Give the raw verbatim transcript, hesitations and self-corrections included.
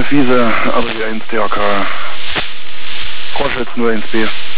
eine Wiese, aber die eins D A K. Roschitz nur eins B.